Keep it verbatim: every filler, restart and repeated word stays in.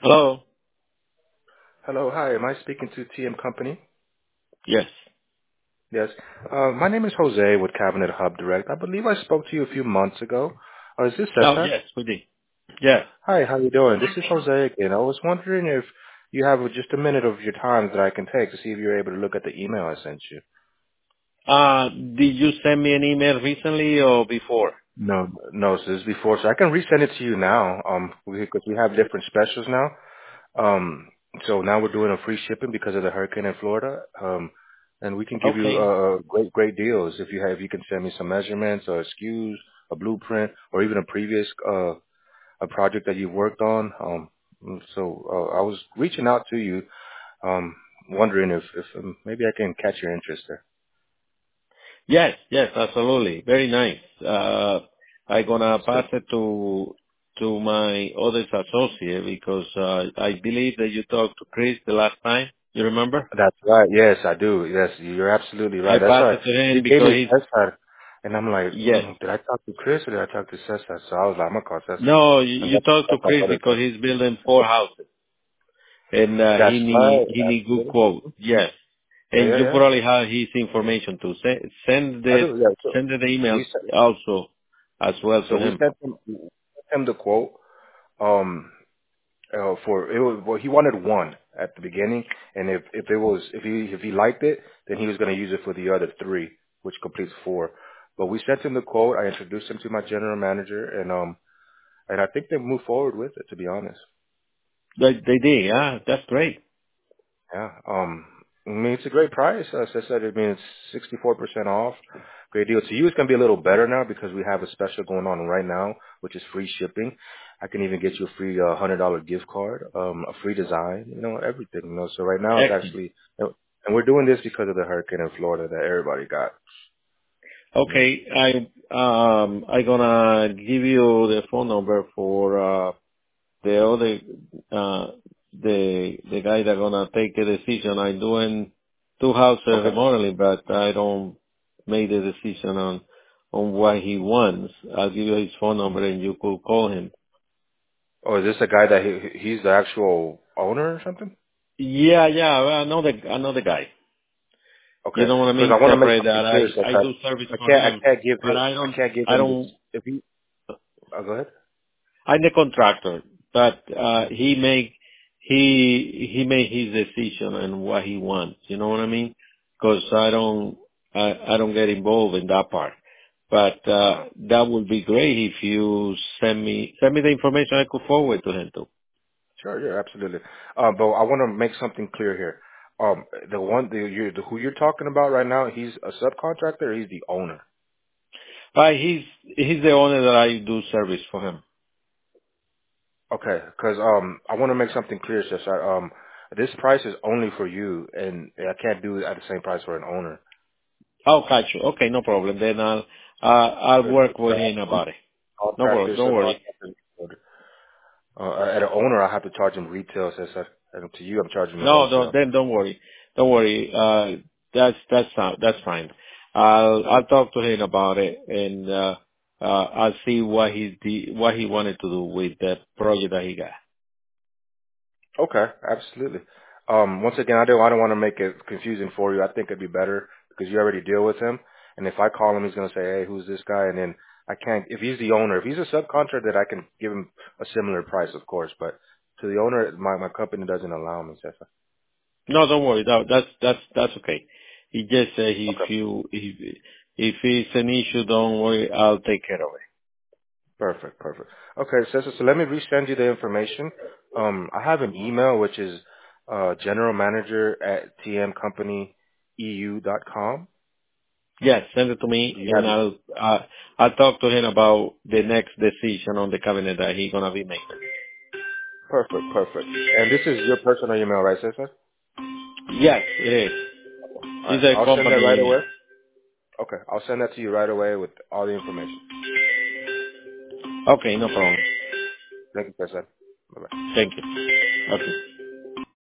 Hello. Hello. Hi. Am I speaking to T M Company? Yes. Yes. Uh, my name is Jose with Cabinet Hub Direct. I believe I spoke to you a few months ago. Uh, is this Oh, Cesar? yes, we did. Yes. Hi. How you doing? This is Jose again. I was wondering if you have just a minute of your time that I can take to see if you're able to look at the email I sent you. Uh, did you send me an email recently or before? No, no. So this is before, so I can resend it to you now. Um, because we have different specials now. Um, so now we're doing a free shipping because of the hurricane in Florida. Um, and we can give you Okay. uh, great, great deals if you have. If you can send me some measurements or S K Us, a blueprint, or even a previous uh, a project that you've worked on. Um, so uh, I was reaching out to you, um, wondering if, if um, maybe I can catch your interest there. Yes, yes, absolutely. Very nice. Uh, I gonna So pass it to to my other associate because uh, I believe that you talked to Chris the last time. You remember? that's right. Yes, I do. Yes, you're absolutely I right. That's passed right. it to He him gave because me he's Cesar, and I'm like, yes. mm, did I talk to Chris or did I talk to Cesar? So I was like, I'm gonna call Cesar. No, you, And you that's, talked to that's my Chris brother's because name. he's building four houses and uh, That's he need right. he need good Absolutely. quote. Yes. Yeah, And yeah, you yeah. probably have his information too. Send, send I the do. Yeah. So send the emails we sent, also as well so to we him. sent him, we sent him the quote. Um, uh, for it was well, he wanted one at the beginning, and if if it was if he if he liked it, then he was going to use it for the other three, which completes four. But we sent him the quote. I introduced him to my general manager, and um, and I think they moved forward with it. To be honest. They, they did. Yeah, that's great. Yeah. Um, I mean, it's a great price. As I said, I mean, it's sixty-four percent off. Great deal. To you, it's going to be a little better now because we have a special going on right now, which is free shipping. I can even get you a free uh, one hundred dollars gift card, um, a free design, you know, everything, you know. So right now it's Excellent. actually, and we're doing this because of the hurricane in Florida that everybody got, you know. Okay, I um I gonna give you the phone number for uh the other uh the the guy that gonna take the decision. I doing two houses Okay. remodeling, but I don't make the decision on on what he wants. I'll give you his phone number and you could call him. Oh, is this a guy that he, he's the actual owner or something? Yeah, yeah, well, I know the I know the guy. You Okay. know what I Because mean? I want to make Separate something that. clear, I so I I, do service I for can't, I him, can't give but him, I I don't can't give I him this. don't. If he, oh, go ahead. I'm the contractor, but uh he make he he make his decision and what he wants. You know what I mean? Because I don't I I don't get involved in that part. But uh that would be great if you send me send me the information I could forward to him too. Sure, yeah, absolutely. Uh, but I want to make something clear here. Um, the one, the, you the who you're talking about right now, he's a subcontractor. Or he's the owner. But he's he's the owner that I do service for him. Okay, because um, I want to make something clear, Seth. I, um, this price is only for you, and I can't do it at the same price for an owner. I'll catch you. Okay, no problem. Then I'll uh, I'll Because work with the him about it. No problem. contractor, Don't worry. subcontractor, uh, at an owner, I have to charge him retail. So, so and to you, I'm charging you No, don't, wholesale. then don't worry. Don't worry. Uh, that's, that's, not, that's fine. I'll, I'll talk to him about it and, uh, uh, I'll see what he, de- what he wanted to do with the project that he got. Okay, absolutely. Um, once again, I don't, I don't want to make it confusing for you. I think it'd be better because you already deal with him. And if I call him, he's going to say, hey, who's this guy? And then I can't, if he's the owner, if he's a subcontractor, that I can give him a similar price, of course. But to the owner, my, my company doesn't allow me. So, No, don't worry. That, that's, that's, that's okay. He just said if okay, you, if, if it's an issue, don't worry. I'll take care of it. perfect, perfect. Okay, so, so, so let me resend you the information. Um, I have an email, which is uh, general manager at t m company e u dot com. Yes, send it to me Do you and have it? I'll, uh, I'll talk to him about the next decision on the cabinet that he's going to be making. Perfect, perfect. And this is your personal email, right, Cesar? Yes, it is. All right, It's a I'll send that company right email. away. Okay, I'll send that to you right away with all the information. Okay, no problem. Thank you, Cesar. Bye bye. Thank you. Okay.